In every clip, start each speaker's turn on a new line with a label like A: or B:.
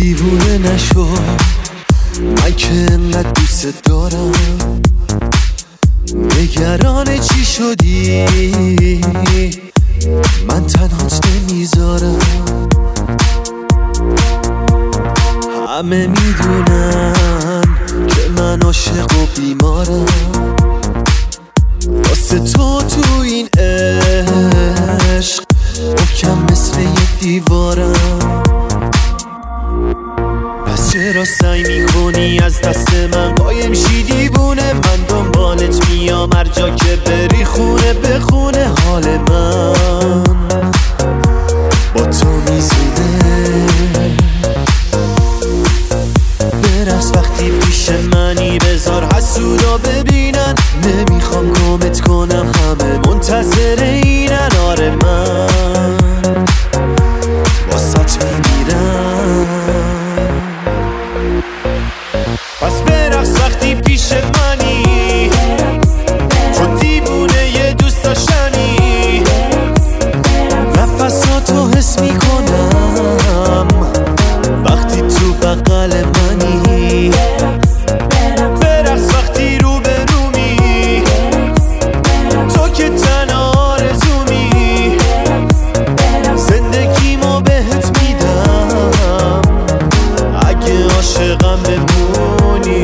A: دیوونه نشو، من که انقدر دوست دارم. نگران چی شدی؟ من تنهات نمیذارم. همه میدونن که من عاشق و بیمارم، واسه تو این عشق محکم مثل یک دیوارم. پس چرا سعی میکنی از دست من قایم شی دیوونه؟ من دنبالت میام هر جا که بری، خونه به خونه حال من با تو میزونه. برقص وقتی پیش منی، بذار حسودا ببینن. نمیخوام گمت کنم، همه منتظر اینن. آره من واسط میمیرم. پس برقص وقتی پیش منی، چون دیوونه یه دوست داشتنی. نفساتو حس میکنم وقتی تو بغل منی. برقص وقتی رو به رومی، تو که تنها آرزومی. زندگیمو بهت میدم اگه عاشقم بمونی.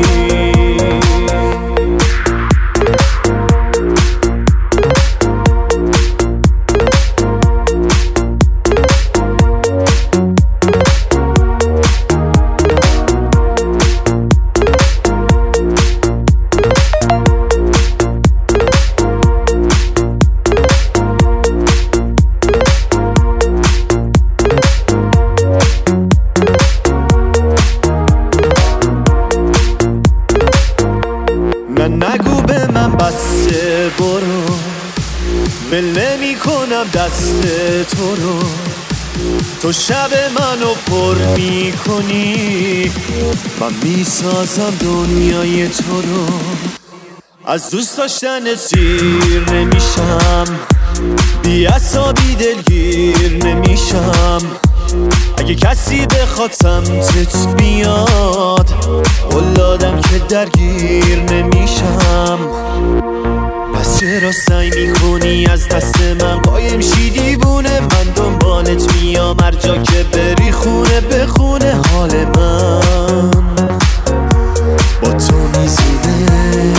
A: نگو به من بسته، برو ول نمی کنم دست تو رو. تو شب منو پر می کنی، من می سازم دنیای تو رو. از دوست داشتن سیر نمیشم، بی عصابی دلگیر نمیشم. اگه کسی بخواد سمتت بیاد، قولادم که درگیر نمیشم. پس چرا سعی میکنی از دست من قایم شی دیوونه؟ من دنبالت میام هر جا که بری، خونه به خونه حال من با تو میزونه.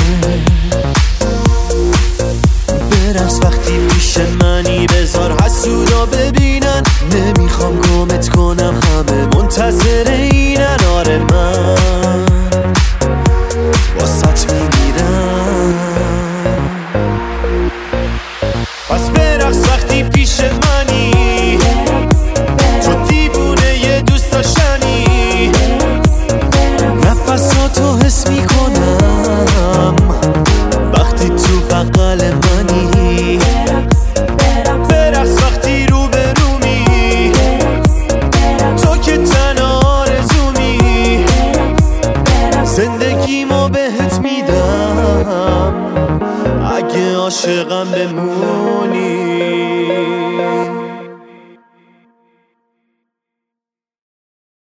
A: برقص وقتی پیش منی، بذار حسودا ببینن. نمیخوام گمت کنم، همه منتظر اینن. آره من واسط میمیرم. پس برقص وقتی پیش منی، چون دیوونه یه دوست داشتنی. نفساتو حس میکنم وقتی تو بغل منی. برقص وقتی رو به رومی، تو که تنها آرزومی. زندگیمو بهت میدم اگه عاشقم بمونی.